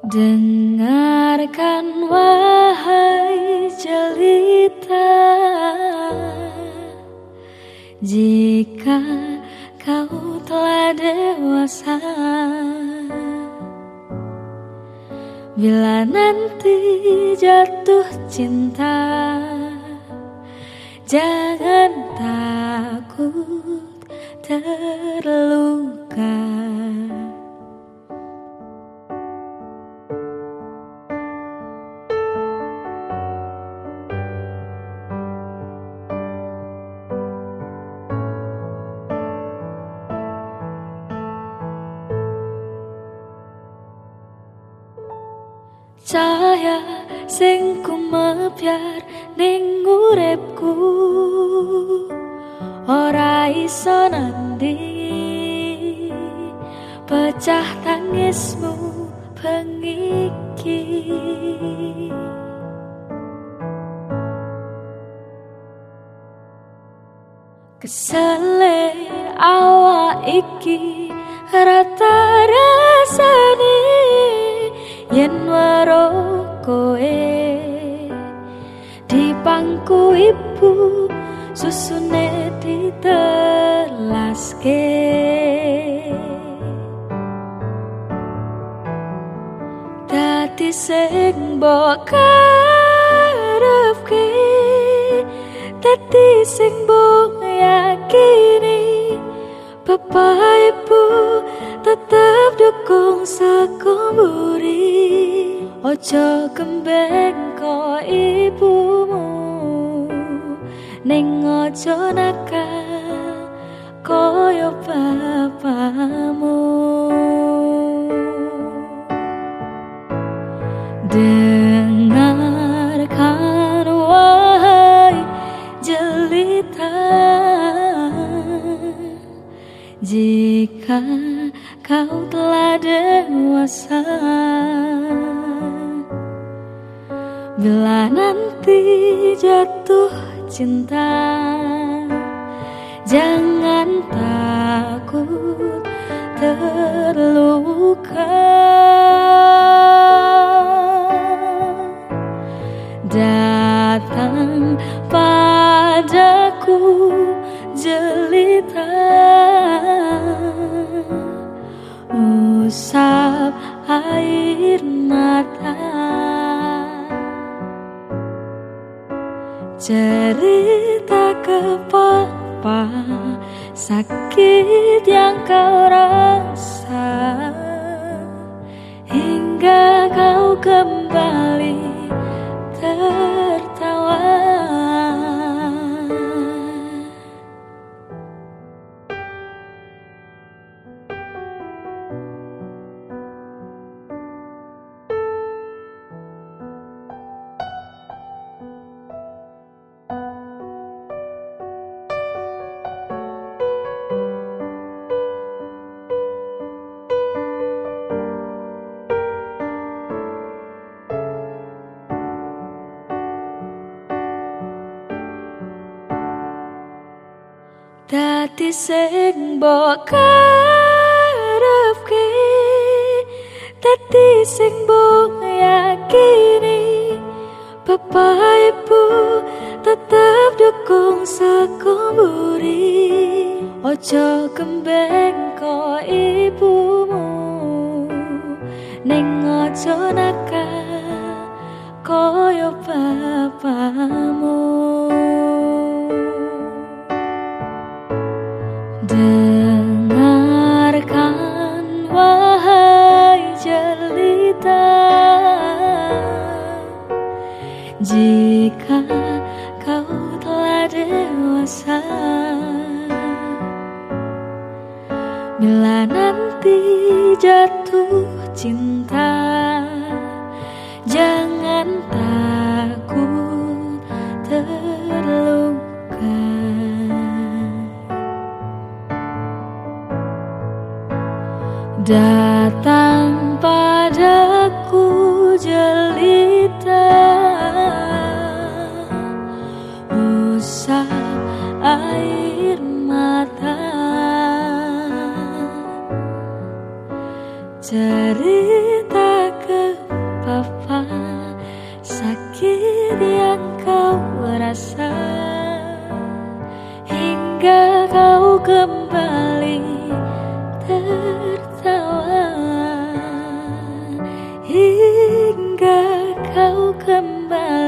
Dengarkan wahai jelita, jika kau telah dewasa, bila nanti jatuh cinta, jangan takut terluka. Cahaya sing kumepyar ning uripku ora iso nandingi pecah tangismu bengi iki. Kesele awak iki rata rasane yen weruh koe di pangku ibu susune ditelaske. Dadi sing mbok karepke, dadi sing mbok yakini, bapak ibu tetep dukung saka mburi. Ojo kembeng ko ibumu, ning ojo nakal koyo bapamu. Dengarkan wahai jelita, jika kau telah dewasa, bila nanti jatuh cinta, jangan takut terluka. Datang padaku jelita, usap air mata, cerita ke papa sakit yang kau rasa, hingga kau kembali tertawa. Dadi sing mbok karepke, dadi sing mbok yakini, bapak ibu tetep dukung saka mburi. Ojo kembeng ko ibumu, ning ojo nakal koyo bapamu. Dengarkan wahai jelita, jika kau telah dewasa, bila nanti jatuh cinta, jangan takut terluka. Datang padaku jelita, usap air mata, cerita ke kau rasa, hingga kau kembali tertawa, hingga kau kembali